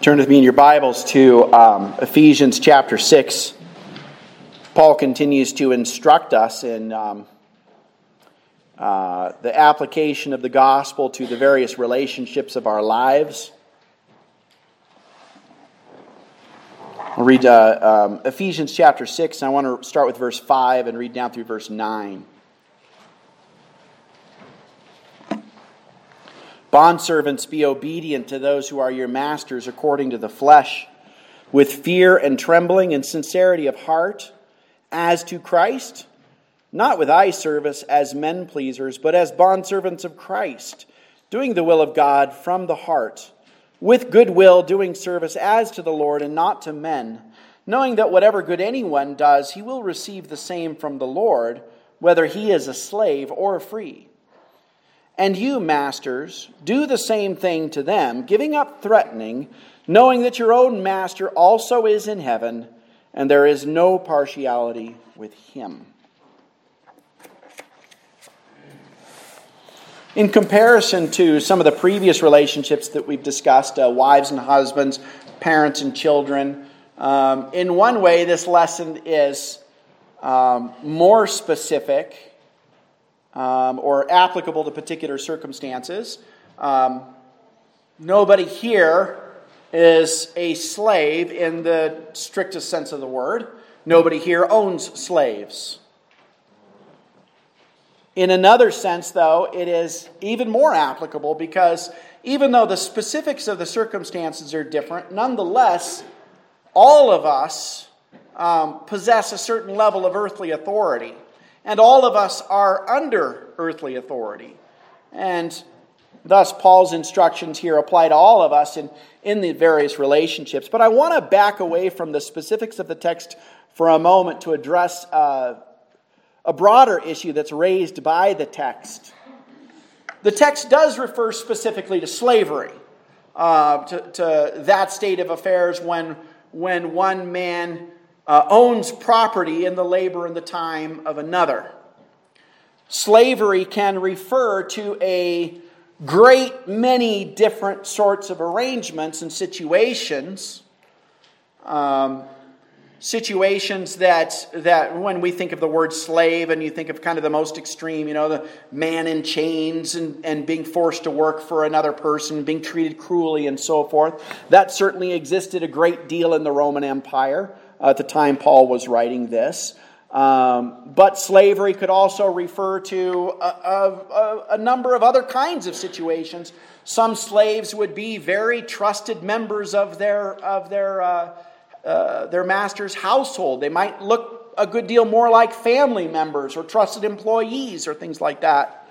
Turn with me in your Bibles to Ephesians chapter 6. Paul continues to instruct us in the application of the gospel to the various relationships of our lives. I'll read Ephesians chapter 6, and I want to start with verse 5 and read down through verse 9. Bondservants, be obedient to those who are your masters according to the flesh, with fear and trembling and sincerity of heart, as to Christ, not with eye service as men pleasers, but as bondservants of Christ, doing the will of God from the heart, with good will doing service as to the Lord and not to men, knowing that whatever good anyone does, he will receive the same from the Lord, whether he is a slave or free. And you, masters, do the same thing to them, giving up threatening, knowing that your own master also is in heaven, and there is no partiality with him. In comparison to some of the previous relationships that we've discussed, wives and husbands, parents and children, in one way this lesson is more specific or applicable to particular circumstances. Nobody here is a slave in the strictest sense of the word. Nobody here owns slaves. In another sense, though, it is even more applicable because even though the specifics of the circumstances are different, nonetheless, all of us possess a certain level of earthly authority. And all of us are under earthly authority. And thus, Paul's instructions here apply to all of us in the various relationships. But I want to back away from the specifics of the text for a moment to address a broader issue that's raised by the text. The text does refer specifically to slavery, to that state of affairs when one man owns property in the labor and the time of another. Slavery can refer to a great many different sorts of arrangements and situations. Situations that when we think of the word slave and you think of kind of the most extreme, the man in chains and being forced to work for another person, being treated cruelly and so forth, that certainly existed a great deal in the Roman Empire at the time Paul was writing this. But slavery could also refer to a number of other kinds of situations. Some slaves would be very trusted members of their master's household. They might look a good deal more like family members or trusted employees or things like that.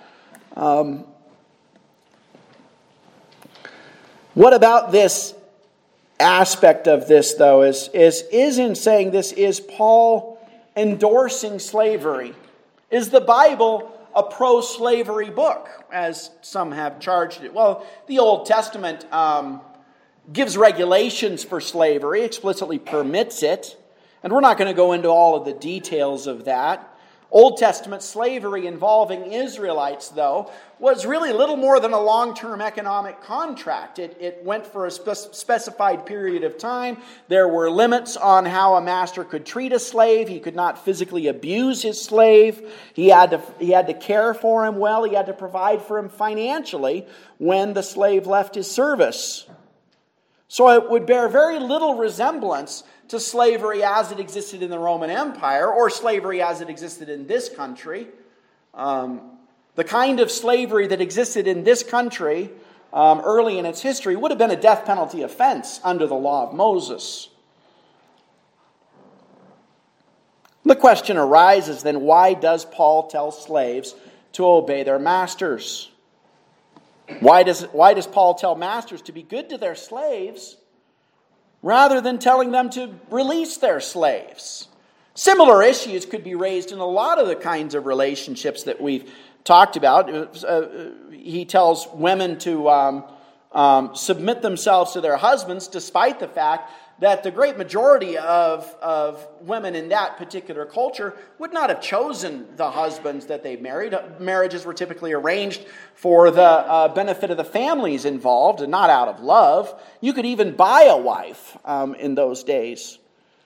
What about this aspect of this, though, is in saying this, is Paul endorsing slavery? Is the Bible a pro-slavery book, as some have charged it? Well, the Old Testament gives regulations for slavery, explicitly permits it, and we're not going to go into all of the details of that. Old Testament slavery involving Israelites, though, was really little more than a long-term economic contract. It went for a specified period of time. There were limits on how a master could treat a slave. He could not physically abuse his slave. He had to care for him well. He had to provide for him financially when the slave left his service. So it would bear very little resemblance to slavery as it existed in the Roman Empire or slavery as it existed in this country. The kind of slavery that existed in this country early in its history would have been a death penalty offense under the law of Moses. The question arises then, why does Paul tell slaves to obey their masters? Why does Paul tell masters to be good to their slaves rather than telling them to release their slaves? Similar issues could be raised in a lot of the kinds of relationships that we've talked about. He tells women to submit themselves to their husbands despite the fact that the great majority of women in that particular culture would not have chosen the husbands that they married. Marriages were typically arranged for the benefit of the families involved and not out of love. You could even buy a wife in those days.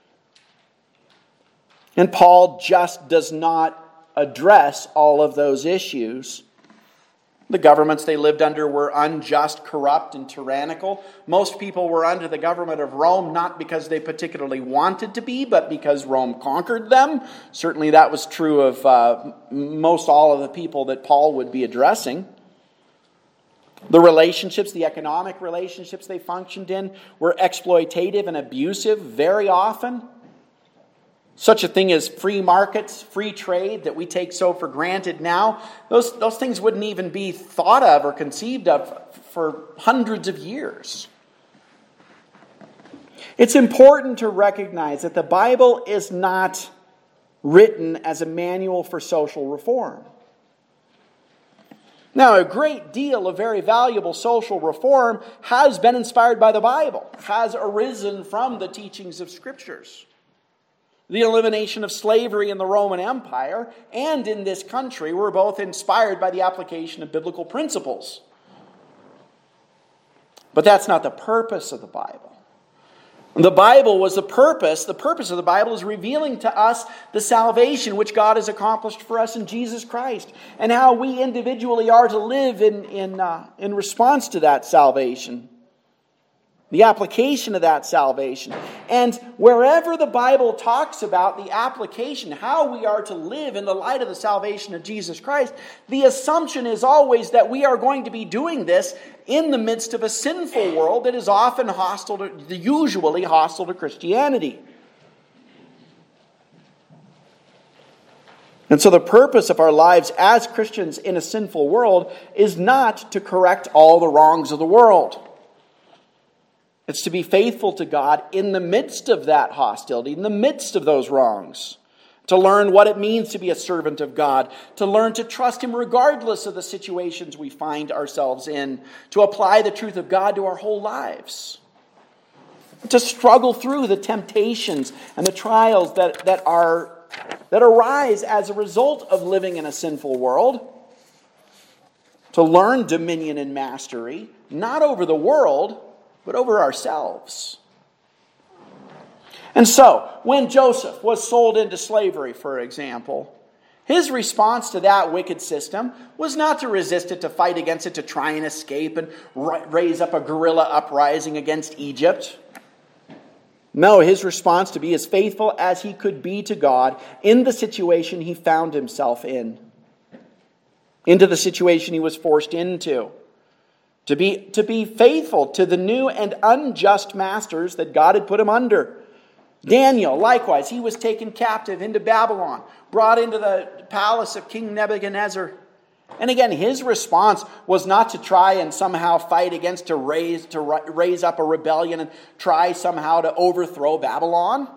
And Paul just does not address all of those issues. The governments they lived under were unjust, corrupt, and tyrannical. Most people were under the government of Rome not because they particularly wanted to be, but because Rome conquered them. Certainly that was true of most all of the people that Paul would be addressing. The relationships, the economic relationships they functioned in, were exploitative and abusive very often. Such a thing as free markets, free trade that we take so for granted now, those things wouldn't even be thought of or conceived of for hundreds of years. It's important to recognize that the Bible is not written as a manual for social reform. Now, a great deal of very valuable social reform has been inspired by the Bible, has arisen from the teachings of Scriptures. The elimination of slavery in the Roman Empire and in this country were both inspired by the application of biblical principles. But that's not the purpose of the Bible. The Bible was the purpose. The purpose of the Bible is revealing to us the salvation which God has accomplished for us in Jesus Christ, and how we individually are to live in response to that salvation. The application of that salvation. And wherever the Bible talks about the application, how we are to live in the light of the salvation of Jesus Christ, the assumption is always that we are going to be doing this in the midst of a sinful world that is often usually hostile to Christianity. And so the purpose of our lives as Christians in a sinful world is not to correct all the wrongs of the world. It's to be faithful to God in the midst of that hostility, in the midst of those wrongs. To learn what it means to be a servant of God. To learn to trust Him regardless of the situations we find ourselves in. To apply the truth of God to our whole lives. To struggle through the temptations and the trials that arise as a result of living in a sinful world. To learn dominion and mastery, not over the world, but over ourselves. And so, when Joseph was sold into slavery, for example, his response to that wicked system was not to resist it, to fight against it, to try and escape and raise up a guerrilla uprising against Egypt. No, his response to be as faithful as he could be to God in the situation he found himself in. Into the situation he was forced into. To be faithful to the new and unjust masters that God had put him under. Daniel, likewise, he was taken captive into Babylon, brought into the palace of King Nebuchadnezzar. And again, his response was not to try and somehow fight against, to raise up a rebellion and try somehow to overthrow Babylon.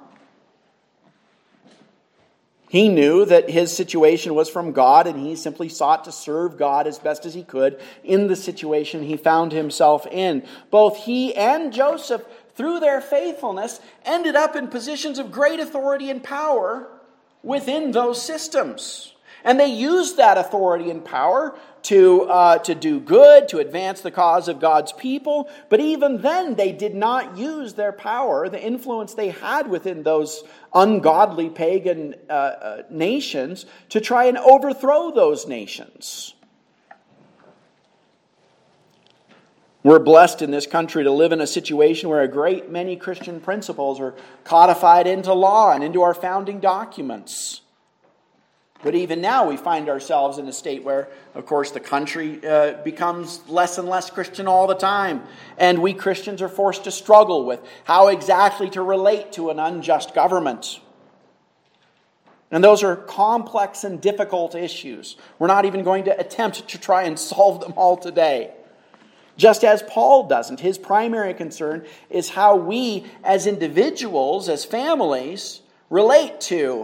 He knew that his situation was from God, and he simply sought to serve God as best as he could in the situation he found himself in. Both he and Joseph, through their faithfulness, ended up in positions of great authority and power within those systems. And they used that authority and power to do good, to advance the cause of God's people. But even then, they did not use their power, the influence they had within those ungodly pagan nations, to try and overthrow those nations. We're blessed in this country to live in a situation where a great many Christian principles are codified into law and into our founding documents. But even now we find ourselves in a state where, of course, the country becomes less and less Christian all the time. And we Christians are forced to struggle with how exactly to relate to an unjust government. And those are complex and difficult issues. We're not even going to attempt to try and solve them all today. Just as Paul doesn't. His primary concern is how we as individuals, as families, relate to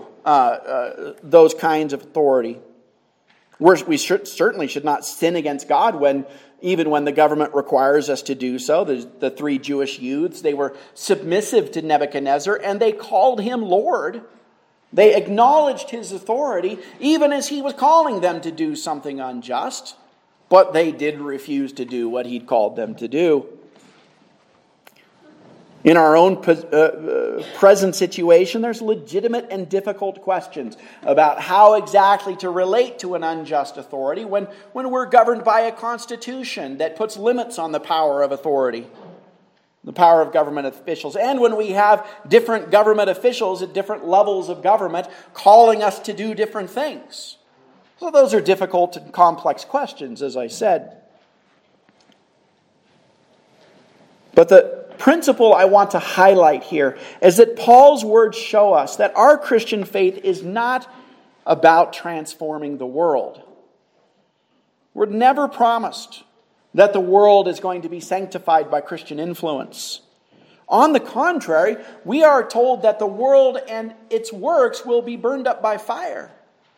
those kinds of authority. We certainly should not sin against God when even when the government requires us to do so. The 3 Jewish youths, they were submissive to Nebuchadnezzar, and they called him Lord. They acknowledged his authority, even as he was calling them to do something unjust. But they did refuse to do what he'd called them to do. In our own present situation, there's legitimate and difficult questions about how exactly to relate to an unjust authority when we're governed by a constitution that puts limits on the power of authority, the power of government officials, and when we have different government officials at different levels of government calling us to do different things. So those are difficult and complex questions, as I said. But the principle I want to highlight here is that Paul's words show us that our Christian faith is not about transforming the world. We're never promised that the world is going to be sanctified by Christian influence. On the contrary, we are told that the world and its works will be burned up by fire.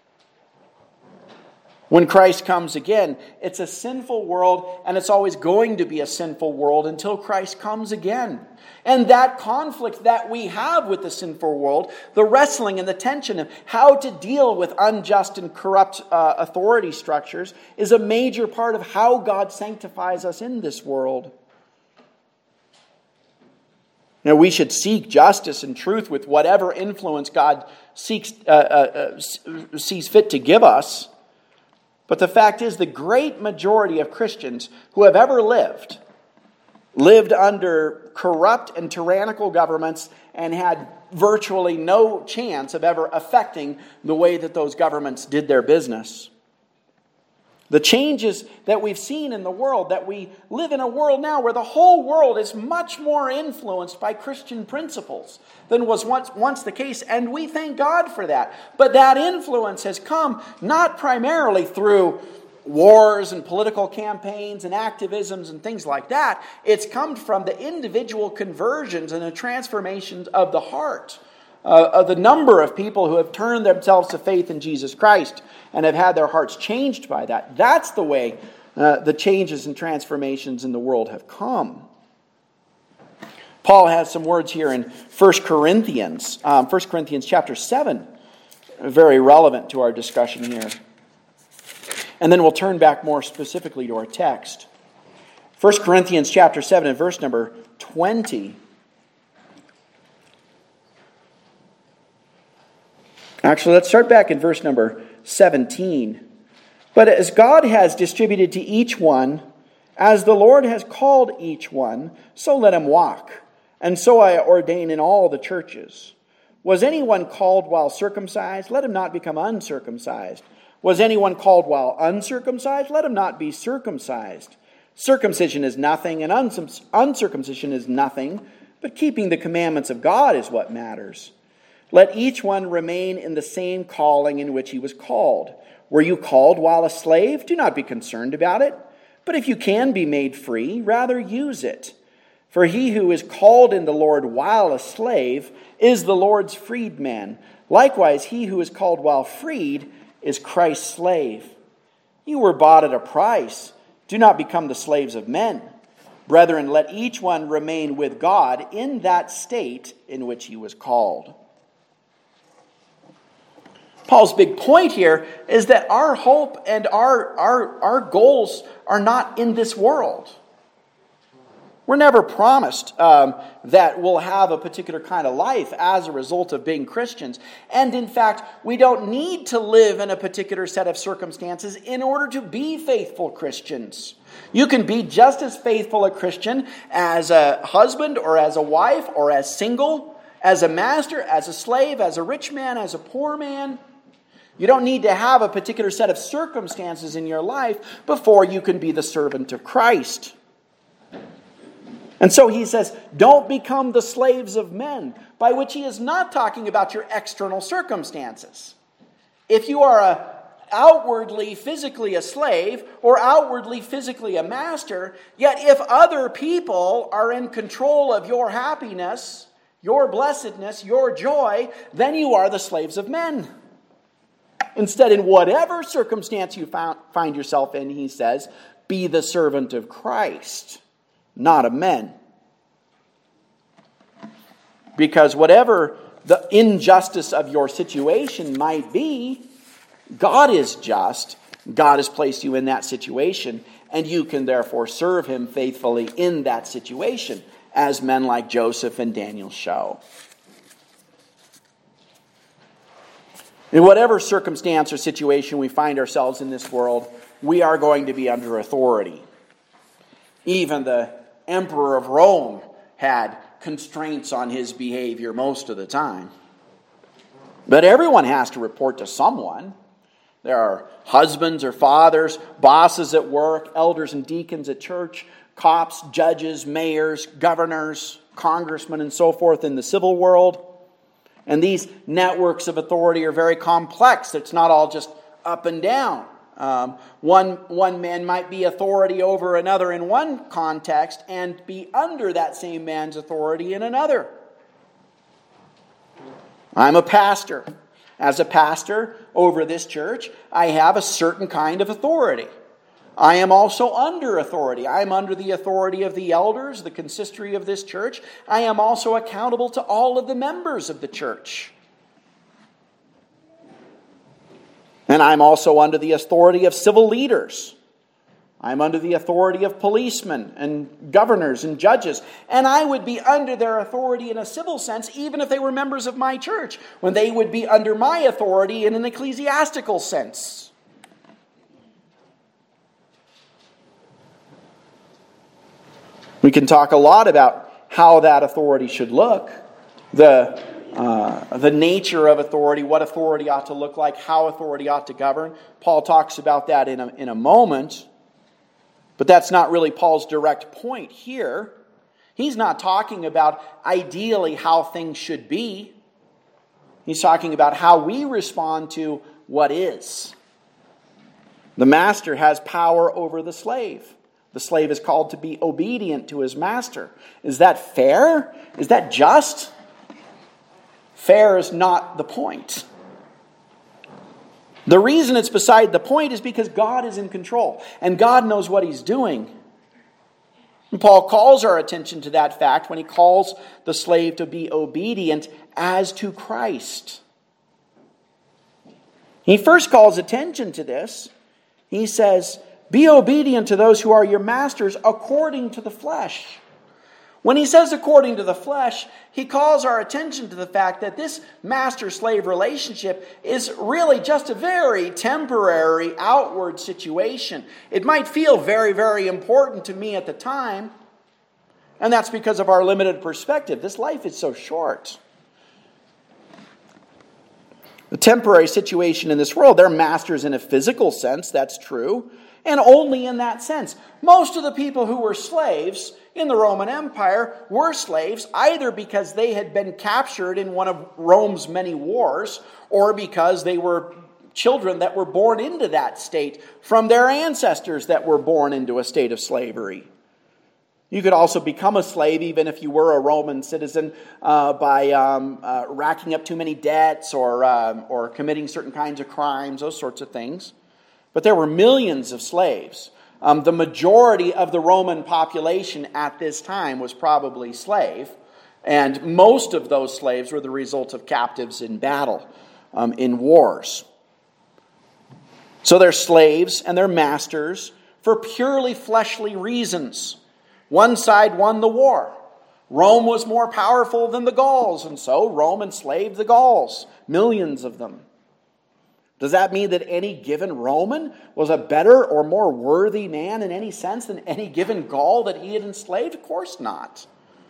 When Christ comes again, it's a sinful world, and it's always going to be a sinful world until Christ comes again. And that conflict that we have with the sinful world, the wrestling and the tension of how to deal with unjust and corrupt authority structures, is a major part of how God sanctifies us in this world. Now, we should seek justice and truth with whatever influence God sees fit to give us. But the fact is, the great majority of Christians who have ever lived under corrupt and tyrannical governments and had virtually no chance of ever affecting the way that those governments did their business. The changes that we've seen in the world, that we live in a world now where the whole world is much more influenced by Christian principles than was once the case, and we thank God for that. But that influence has come not primarily through wars and political campaigns and activisms and things like that. It's come from the individual conversions and the transformations of the heart. Of the number of people who have turned themselves to faith in Jesus Christ and have had their hearts changed by that. That's the way the changes and transformations in the world have come. Paul has some words here in 1 Corinthians. 1 Corinthians chapter 7, very relevant to our discussion here. And then we'll turn back more specifically to our text. 1 Corinthians chapter 7 and verse number 20. Actually, let's start back in verse number 17. But as God has distributed to each one, as the Lord has called each one, so let him walk. And so I ordain in all the churches. Was anyone called while circumcised? Let him not become uncircumcised. Was anyone called while uncircumcised? Let him not be circumcised. Circumcision is nothing, and uncircumcision is nothing, but keeping the commandments of God is what matters. Let each one remain in the same calling in which he was called. Were you called while a slave? Do not be concerned about it. But if you can be made free, rather use it. For he who is called in the Lord while a slave is the Lord's freedman. Likewise, he who is called while freed is Christ's slave. You were bought at a price. Do not become the slaves of men. Brethren, let each one remain with God in that state in which he was called. Paul's big point here is that our hope and our goals are not in this world. We're never promised that we'll have a particular kind of life as a result of being Christians. And in fact, we don't need to live in a particular set of circumstances in order to be faithful Christians. You can be just as faithful a Christian as a husband or as a wife or as single, as a master, as a slave, as a rich man, as a poor man. You don't need to have a particular set of circumstances in your life before you can be the servant of Christ. And so he says, don't become the slaves of men, by which he is not talking about your external circumstances. If you are outwardly, physically a slave, or outwardly, physically a master, yet if other people are in control of your happiness, your blessedness, your joy, then you are the slaves of men. Instead, in whatever circumstance you find yourself in, he says, be the servant of Christ, not of men. Because whatever the injustice of your situation might be, God is just. God has placed you in that situation, and you can therefore serve Him faithfully in that situation, as men like Joseph and Daniel show. In whatever circumstance or situation we find ourselves in this world, we are going to be under authority. Even the Emperor of Rome had constraints on his behavior most of the time. But everyone has to report to someone. There are husbands or fathers, bosses at work, elders and deacons at church, cops, judges, mayors, governors, congressmen, and so forth in the civil world. And these networks of authority are very complex. It's not all just up and down. One man might be authority over another in one context and be under that same man's authority in another. I'm a pastor. As a pastor over this church, I have a certain kind of authority. I am also under authority. I am under the authority of the elders, the consistory of this church. I am also accountable to all of the members of the church. And I'm also under the authority of civil leaders. I'm under the authority of policemen and governors and judges. And I would be under their authority in a civil sense, even if they were members of my church, when they would be under my authority in an ecclesiastical sense. We can talk a lot about how that authority should look, the nature of authority, what authority ought to look like, how authority ought to govern. Paul talks about that in a moment, but that's not really Paul's direct point here. He's not talking about ideally how things should be. He's talking about how we respond to what is. The master has power over the slave. The slave is called to be obedient to his master. Is that fair? Is that just? Fair is not the point. The reason it's beside the point is because God is in control, and God knows what He's doing. And Paul calls our attention to that fact when he calls the slave to be obedient as to Christ. He first calls attention to this. He says, "Be obedient to those who are your masters according to the flesh." When he says according to the flesh, he calls our attention to the fact that this master-slave relationship is really just a very temporary outward situation. It might feel very, very important to me at the time, and that's because of our limited perspective. This life is so short. The temporary situation in this world, they're masters in a physical sense, that's true, and only in that sense. Most of the people who were slaves in the Roman Empire were slaves either because they had been captured in one of Rome's many wars or because they were children that were born into that state from their ancestors that were born into a state of slavery. You could also become a slave even if you were a Roman citizen by racking up too many debts or committing certain kinds of crimes, those sorts of things. But there were millions of slaves. The majority of the Roman population at this time was probably slave. And most of those slaves were the result of captives in battle, in wars. So they're slaves and they're masters for purely fleshly reasons. One side won the war. Rome was more powerful than the Gauls, and so Rome enslaved the Gauls, millions of them. Does that mean that any given Roman was a better or more worthy man in any sense than any given Gaul that he had enslaved? Of course not.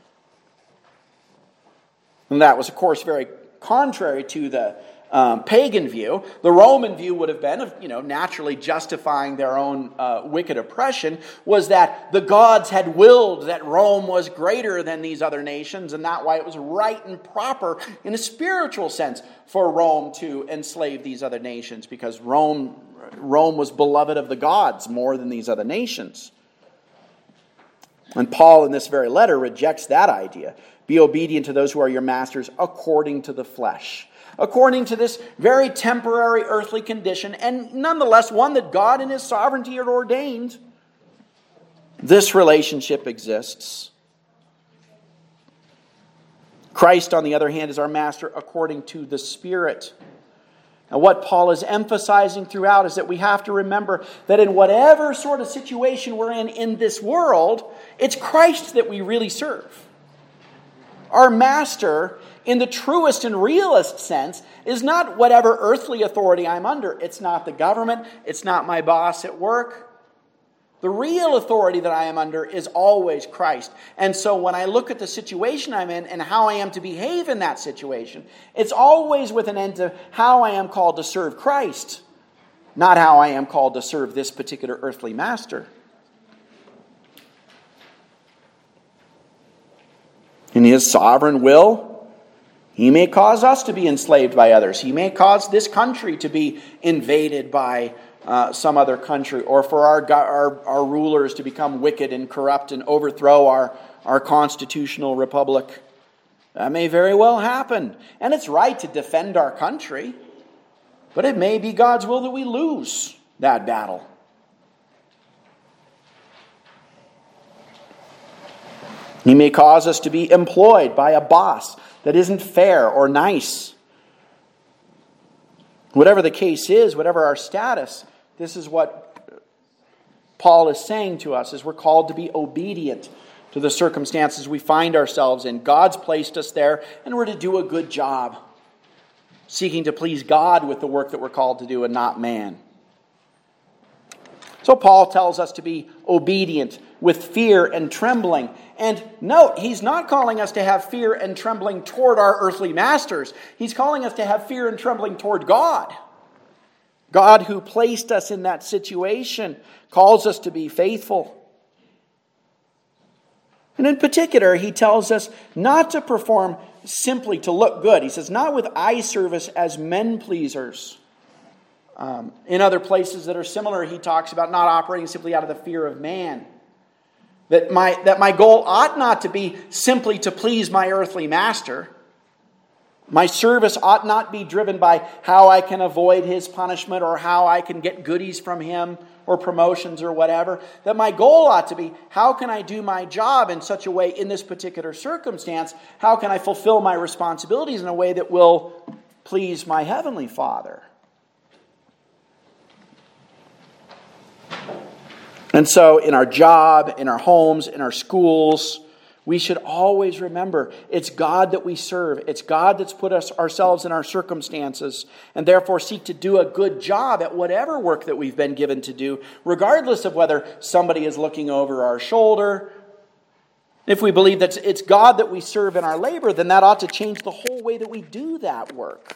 And that was, of course, very contrary to the pagan view. The Roman view would have been, naturally justifying their own wicked oppression, was that the gods had willed that Rome was greater than these other nations, and that's why it was right and proper in a spiritual sense for Rome to enslave these other nations, because Rome was beloved of the gods more than these other nations. And Paul in this very letter rejects that idea. Be obedient to those who are your masters according to the flesh. According to this very temporary earthly condition, and nonetheless one that God in His sovereignty had ordained. This relationship exists. Christ, on the other hand, is our master according to the Spirit. And what Paul is emphasizing throughout is that we have to remember that in whatever sort of situation we're in this world, it's Christ that we really serve. Our master, in the truest and realist sense, is not whatever earthly authority I'm under. It's not the government. It's not my boss at work. The real authority that I am under is always Christ. And so when I look at the situation I'm in and how I am to behave in that situation, it's always with an end to how I am called to serve Christ, not how I am called to serve this particular earthly master. In His sovereign will, He may cause us to be enslaved by others. He may cause this country to be invaded by some other country, or for our rulers to become wicked and corrupt and overthrow our constitutional republic. That may very well happen. And it's right to defend our country, but it may be God's will that we lose that battle. He may cause us to be employed by a boss that isn't fair or nice. Whatever the case is, whatever our status, this is what Paul is saying to us, is we're called to be obedient to the circumstances we find ourselves in. God's placed us there, and we're to do a good job, seeking to please God with the work that we're called to do and not man. So Paul tells us to be obedient with fear and trembling. And note, he's not calling us to have fear and trembling toward our earthly masters. He's calling us to have fear and trembling toward God. God, who placed us in that situation, calls us to be faithful. And in particular, he tells us not to perform simply to look good. He says, not with eye service as men pleasers. In other places that are similar, he talks about not operating simply out of the fear of man. That my goal ought not to be simply to please my earthly master. My service ought not be driven by how I can avoid his punishment or how I can get goodies from him or promotions or whatever. That my goal ought to be, how can I do my job in such a way in this particular circumstance? How can I fulfill my responsibilities in a way that will please my heavenly Father? And so in our job, in our homes, in our schools, we should always remember it's God that we serve. It's God that's put ourselves in our circumstances, and therefore seek to do a good job at whatever work that we've been given to do, regardless of whether somebody is looking over our shoulder. If we believe that it's God that we serve in our labor, then that ought to change the whole way that we do that work.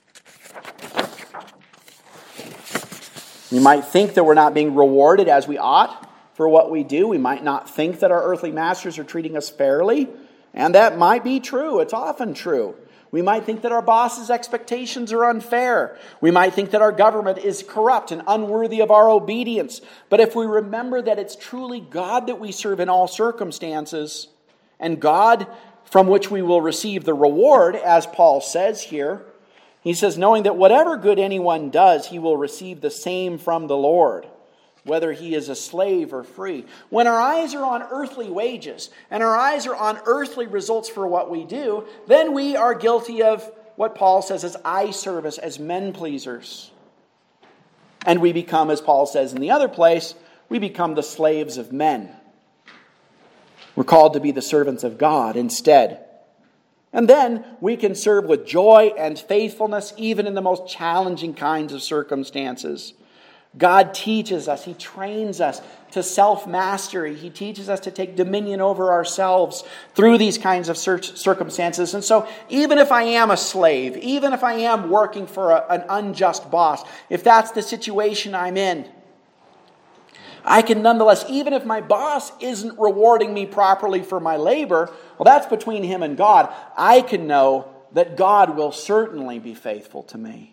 We might think that we're not being rewarded as we ought for what we do. We might not think that our earthly masters are treating us fairly. And that might be true. It's often true. We might think that our boss's expectations are unfair. We might think that our government is corrupt and unworthy of our obedience. But if we remember that it's truly God that we serve in all circumstances, and God from which we will receive the reward, as Paul says here, he says, knowing that whatever good anyone does, he will receive the same from the Lord, whether he is a slave or free. When our eyes are on earthly wages and our eyes are on earthly results for what we do, then we are guilty of what Paul says as eye service, as men pleasers. And we become, as Paul says in the other place, we become the slaves of men. We're called to be the servants of God instead. And then we can serve with joy and faithfulness even in the most challenging kinds of circumstances. God teaches us, He trains us to self-mastery. He teaches us to take dominion over ourselves through these kinds of circumstances. And so even if I am a slave, even if I am working for an unjust boss, if that's the situation I'm in, I can nonetheless, even if my boss isn't rewarding me properly for my labor, well, that's between him and God. I can know that God will certainly be faithful to me.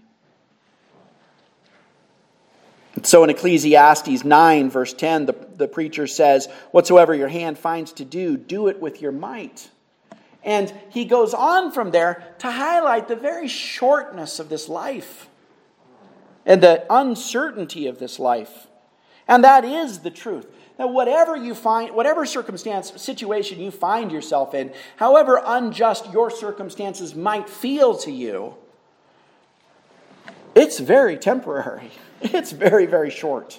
So in Ecclesiastes 9, verse 10, the preacher says, whatsoever your hand finds to do, do it with your might. And he goes on from there to highlight the very shortness of this life and the uncertainty of this life. And that is the truth. that whatever situation you find yourself in, however unjust your circumstances might feel to you, it's very temporary. It's very, very short.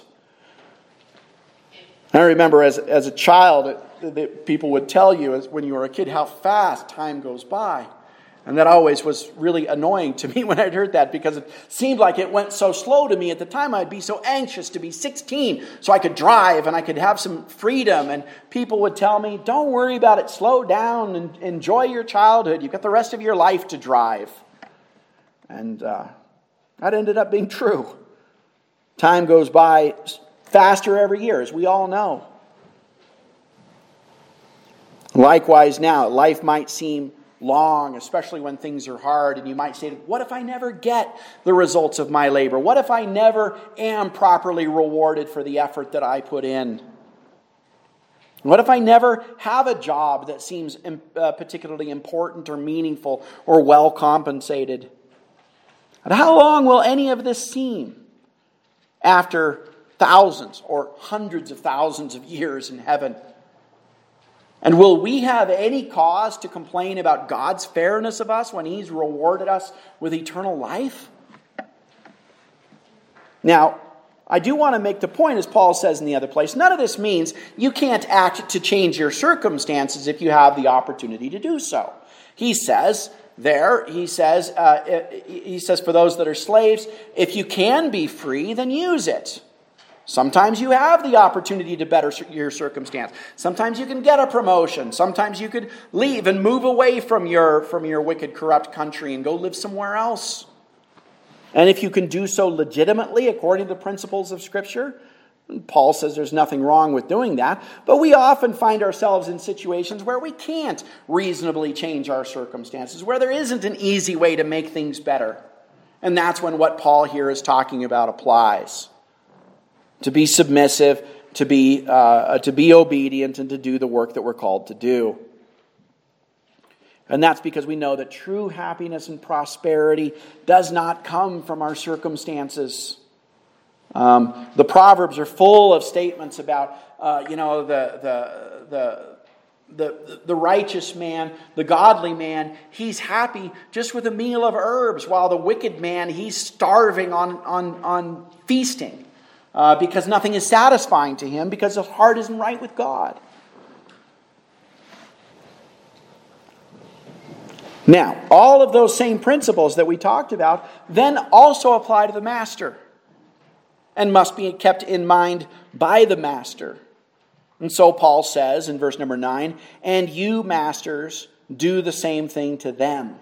I remember as a child, people would tell you when you were a kid how fast time goes by. And that always was really annoying to me when I'd heard that, because it seemed like it went so slow to me. At the time, I'd be so anxious to be 16 so I could drive and I could have some freedom. And people would tell me, don't worry about it, slow down and enjoy your childhood. You've got the rest of your life to drive. And that ended up being true. Time goes by faster every year, as we all know. Likewise now, life might seem long, especially when things are hard, and you might say, what if I never get the results of my labor? What if I never am properly rewarded for the effort that I put in? What if I never have a job that seems particularly important or meaningful or well compensated? And how long will any of this seem after thousands or hundreds of thousands of years in heaven? And will we have any cause to complain about God's fairness of us when He's rewarded us with eternal life? Now, I do want to make the point, as Paul says in the other place, none of this means you can't act to change your circumstances if you have the opportunity to do so. He says for those that are slaves, if you can be free, then use it. Sometimes you have the opportunity to better your circumstance. Sometimes you can get a promotion. Sometimes you could leave and move away from your wicked, corrupt country and go live somewhere else. And if you can do so legitimately according to the principles of Scripture, Paul says there's nothing wrong with doing that. But we often find ourselves in situations where we can't reasonably change our circumstances, where there isn't an easy way to make things better. And that's when what Paul here is talking about applies. To be submissive, to be obedient, and to do the work that we're called to do. And that's because we know that true happiness and prosperity does not come from our circumstances. The Proverbs are full of statements about, the righteous man, the godly man, he's happy just with a meal of herbs, while the wicked man, he's starving on feasting. Because nothing is satisfying to him, because his heart isn't right with God. Now, all of those same principles that we talked about then also apply to the master and must be kept in mind by the master. And so Paul says in verse number 9, and you masters do the same thing to them.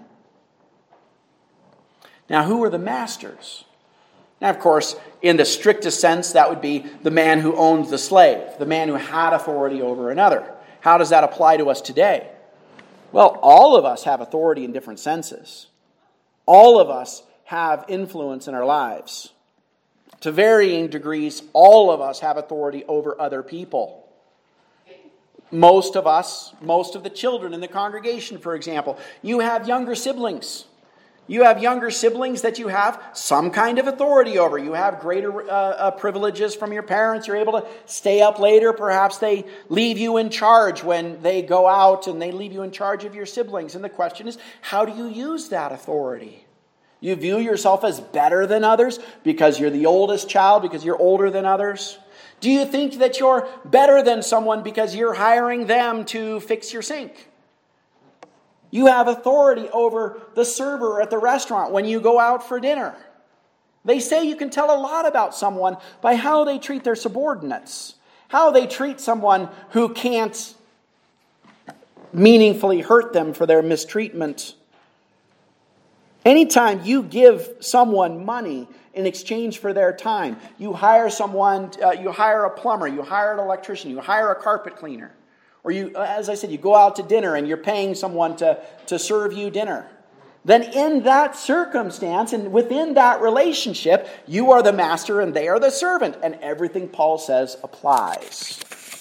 Now, who are the masters? Now, of course, in the strictest sense, that would be the man who owned the slave, the man who had authority over another. How does that apply to us today? Well, all of us have authority in different senses. All of us have influence in our lives. To varying degrees, all of us have authority over other people. Most of the children in the congregation, for example, you have younger siblings. You have younger siblings that you have some kind of authority over. You have greater privileges from your parents. You're able to stay up later. Perhaps they leave you in charge when they go out, and they leave you in charge of your siblings. And the question is, how do you use that authority? You view yourself as better than others because you're the oldest child, because you're older than others? Do you think that you're better than someone because you're hiring them to fix your sink? You have authority over the server at the restaurant when you go out for dinner. They say you can tell a lot about someone by how they treat their subordinates, how they treat someone who can't meaningfully hurt them for their mistreatment. Anytime you give someone money in exchange for their time, you hire someone, you hire a plumber, you hire an electrician, you hire a carpet cleaner. Or you, as I said, you go out to dinner and you're paying someone to serve you dinner. Then in that circumstance and within that relationship, you are the master and they are the servant. And everything Paul says applies.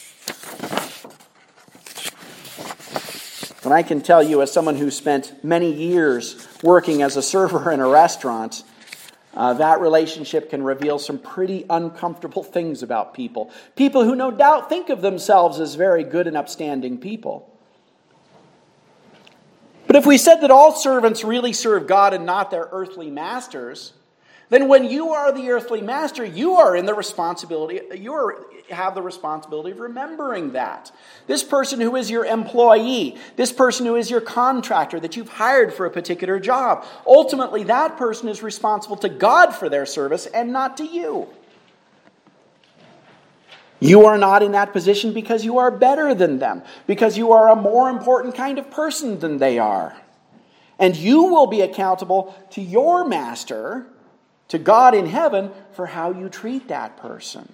And I can tell you, as someone who spent many years working as a server in a restaurant, that relationship can reveal some pretty uncomfortable things about people. People who no doubt think of themselves as very good and upstanding people. But if we said that all servants really serve God and not their earthly masters, then when you are the earthly master, you are in the responsibility, have the responsibility of remembering that. This person who is your employee, this person who is your contractor that you've hired for a particular job, ultimately that person is responsible to God for their service and not to you. You are not in that position because you are better than them, because you are a more important kind of person than they are. And you will be accountable to your master, to God in heaven, for how you treat that person.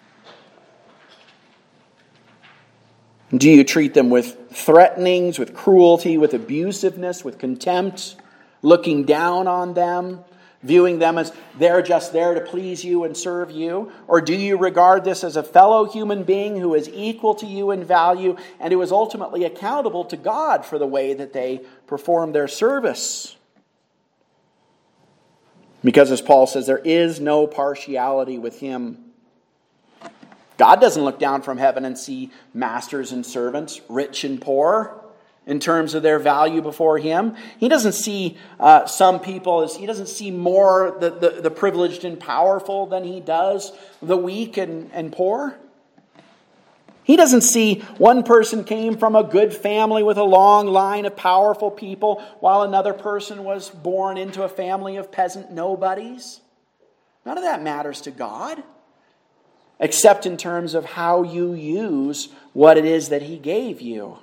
Do you treat them with threatenings, with cruelty, with abusiveness, with contempt, looking down on them, viewing them as they're just there to please you and serve you? Or do you regard this as a fellow human being who is equal to you in value and who is ultimately accountable to God for the way that they perform their service? Because as Paul says, there is no partiality with him. God doesn't look down from heaven and see masters and servants, rich and poor, in terms of their value before him. He doesn't see some people, he doesn't see more the privileged and powerful than he does the weak and poor. He doesn't see one person came from a good family with a long line of powerful people, while another person was born into a family of peasant nobodies. None of that matters to God, except in terms of how you use what it is that he gave you.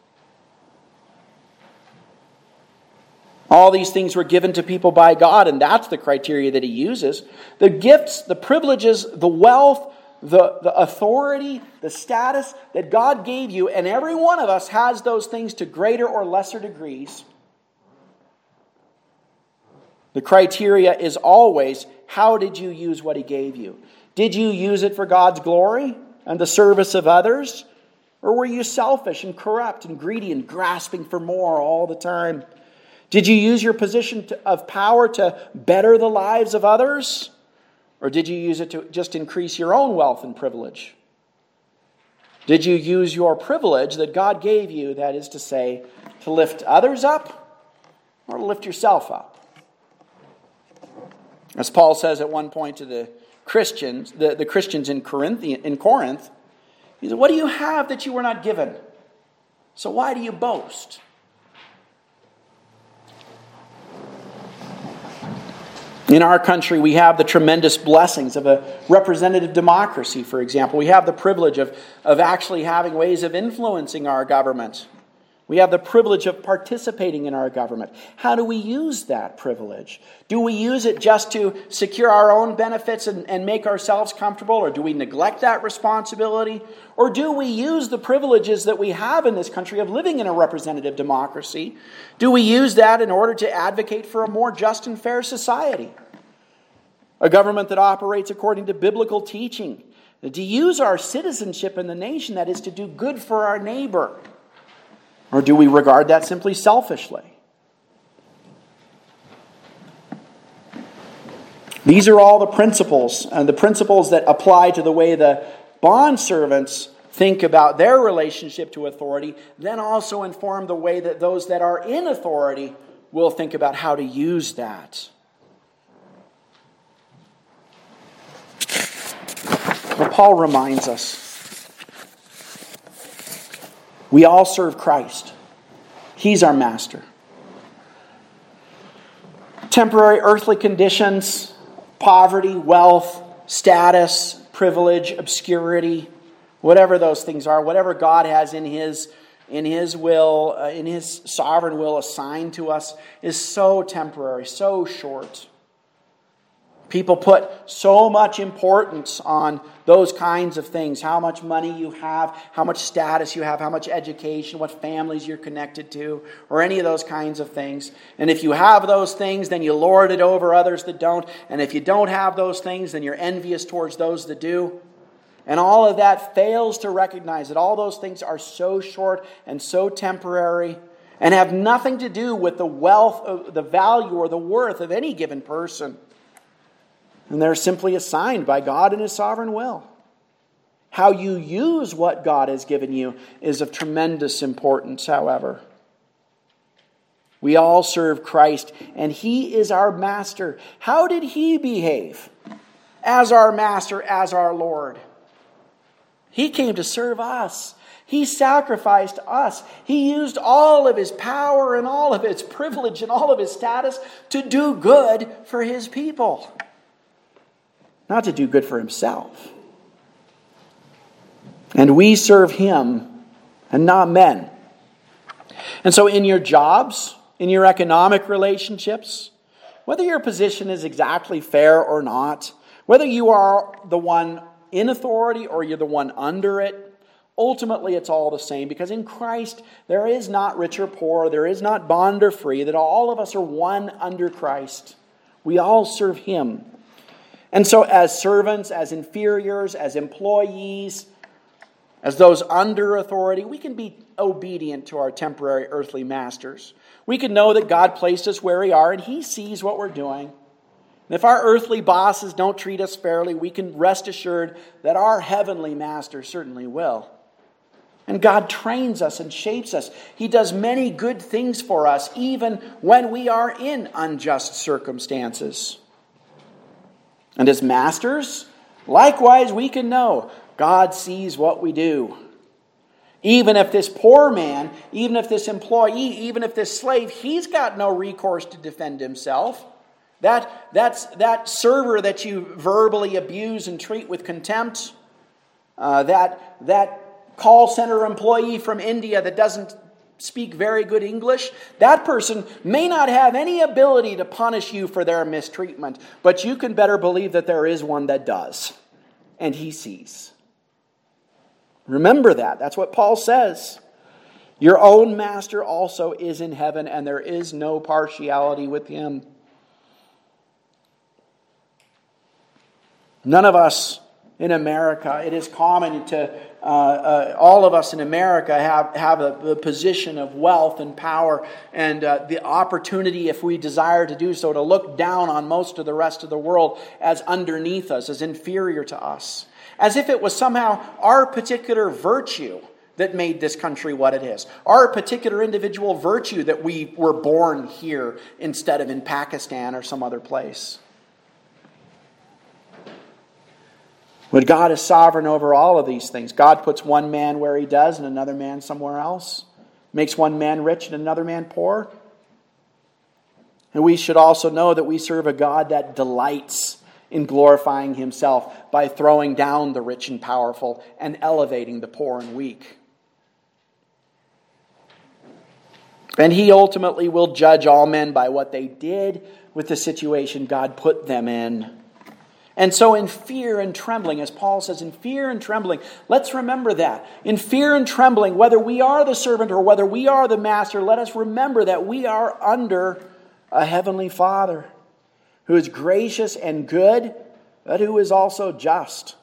All these things were given to people by God, and that's the criteria that he uses. The gifts, the privileges, the wealth, the authority, the status that God gave you, and every one of us has those things to greater or lesser degrees. The criteria is always, how did you use what he gave you? Did you use it for God's glory and the service of others? Or were you selfish and corrupt and greedy and grasping for more all the time? Did you use your position of power to better the lives of others? Or did you use it to just increase your own wealth and privilege? Did you use your privilege that God gave you, that is to say, to lift others up or to lift yourself up? As Paul says at one point to the Christians, the Christians in Corinth, he said, what do you have that you were not given? So why do you boast? In our country, we have the tremendous blessings of a representative democracy, for example. We have the privilege of actually having ways of influencing our government. We have the privilege of participating in our government. How do we use that privilege? Do we use it just to secure our own benefits and make ourselves comfortable? Or do we neglect that responsibility? Or do we use the privileges that we have in this country of living in a representative democracy? Do we use that in order to advocate for a more just and fair society? A government that operates according to biblical teaching. To use our citizenship in the nation, that is to do good for our neighbor. Or do we regard that simply selfishly? These are all the principles, and the principles that apply to the way the bondservants think about their relationship to authority, then also inform the way that those that are in authority will think about how to use that. But Paul reminds us, we all serve Christ. He's our master. Temporary earthly conditions, poverty, wealth, status, privilege, obscurity, whatever those things are, whatever God has in His will, in His sovereign will assigned to us, is so temporary, so short. People put so much importance on those kinds of things. How much money you have, how much status you have, how much education, what families you're connected to, or any of those kinds of things. And if you have those things, then you lord it over others that don't. And if you don't have those things, then you're envious towards those that do. And all of that fails to recognize that all those things are so short and so temporary and have nothing to do with the wealth, the value, or the worth of any given person. And they're simply assigned by God in His sovereign will. How you use what God has given you is of tremendous importance, however. We all serve Christ, and He is our master. How did He behave as our master, as our Lord? He came to serve us. He sacrificed us. He used all of His power and all of His privilege and all of His status to do good for His people. Not to do good for Himself. And we serve Him and not men. And so in your jobs, in your economic relationships, whether your position is exactly fair or not, whether you are the one in authority or you're the one under it, ultimately it's all the same, because in Christ there is not rich or poor, there is not bond or free, that all of us are one under Christ. We all serve Him. And so as servants, as inferiors, as employees, as those under authority, we can be obedient to our temporary earthly masters. We can know that God placed us where we are and He sees what we're doing. And if our earthly bosses don't treat us fairly, we can rest assured that our heavenly master certainly will. And God trains us and shapes us. He does many good things for us, even when we are in unjust circumstances. And as masters, likewise we can know God sees what we do. Even if this poor man, even if this employee, even if this slave, he's got no recourse to defend himself. That server that you verbally abuse and treat with contempt, that call center employee from India that doesn't speak very good English, that person may not have any ability to punish you for their mistreatment, but you can better believe that there is one that does, and He sees. Remember that. That's what Paul says. Your own master also is in heaven, and there is no partiality with Him. None of us in America, it is common to all of us in America have a position of wealth and power and the opportunity, if we desire to do so, to look down on most of the rest of the world as underneath us, as inferior to us. As if it was somehow our particular virtue that made this country what it is. Our particular individual virtue that we were born here instead of in Pakistan or some other place. But God is sovereign over all of these things. God puts one man where He does and another man somewhere else. Makes one man rich and another man poor. And we should also know that we serve a God that delights in glorifying Himself by throwing down the rich and powerful and elevating the poor and weak. And He ultimately will judge all men by what they did with the situation God put them in. And so in fear and trembling, as Paul says, in fear and trembling, let's remember that. In fear and trembling, whether we are the servant or whether we are the master, let us remember that we are under a heavenly Father who is gracious and good, but who is also just.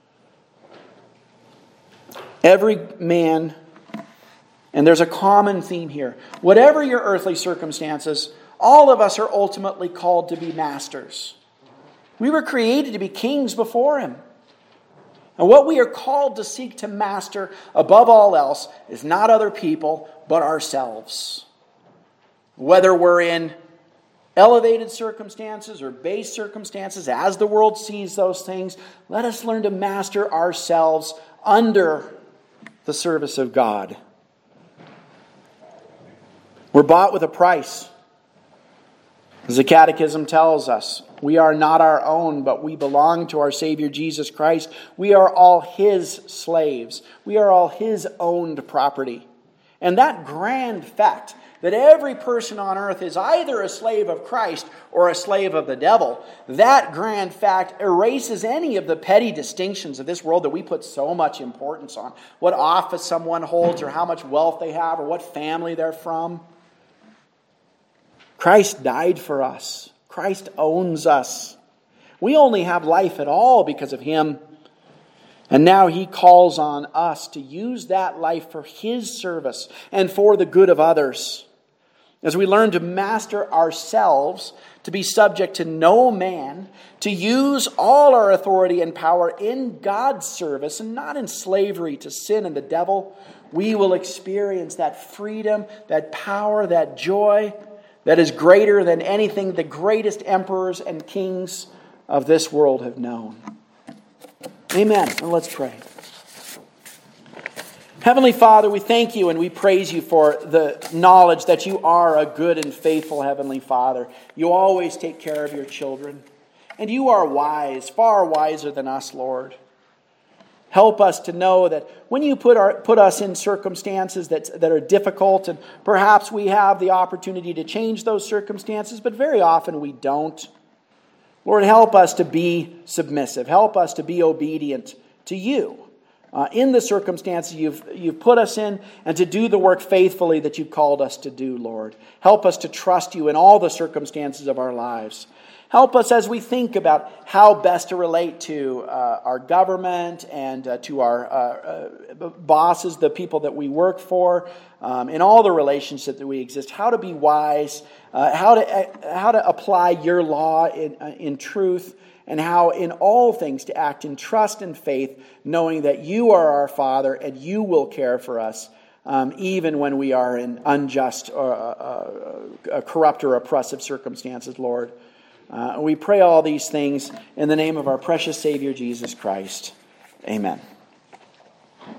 Every man, and there's a common theme here, whatever your earthly circumstances, all of us are ultimately called to be masters. We were created to be kings before Him. And what we are called to seek to master above all else is not other people, but ourselves. Whether we're in elevated circumstances or base circumstances, as the world sees those things, let us learn to master ourselves under the service of God. We're bought with a price. As the Catechism tells us, we are not our own, but we belong to our Savior Jesus Christ. We are all His slaves. We are all His owned property. And that grand fact that every person on earth is either a slave of Christ or a slave of the devil, that grand fact erases any of the petty distinctions of this world that we put so much importance on. What office someone holds or how much wealth they have or what family they're from. Christ died for us. Christ owns us. We only have life at all because of Him. And now He calls on us to use that life for His service and for the good of others. As we learn to master ourselves, to be subject to no man, to use all our authority and power in God's service and not in slavery to sin and the devil, we will experience that freedom, that power, that joy that is greater than anything the greatest emperors and kings of this world have known. Amen. And let's pray. Heavenly Father, we thank you and we praise you for the knowledge that you are a good and faithful Heavenly Father. You always take care of your children. And you are wise, far wiser than us, Lord. Help us to know that when you put us in circumstances that are difficult, and perhaps we have the opportunity to change those circumstances, but very often we don't. Lord, help us to be submissive. Help us to be obedient to you. In the circumstances you've put us in, and to do the work faithfully that you've called us to do, Lord. Help us to trust you in all the circumstances of our lives. Help us as we think about how best to relate to our government and to our bosses, the people that we work for, in all the relationships that we exist, how to be wise, how to apply your law in truth, and how in all things to act in trust and faith, knowing that you are our Father and you will care for us, even when we are in unjust, or corrupt or oppressive circumstances, Lord. We pray all these things in the name of our precious Savior, Jesus Christ. Amen.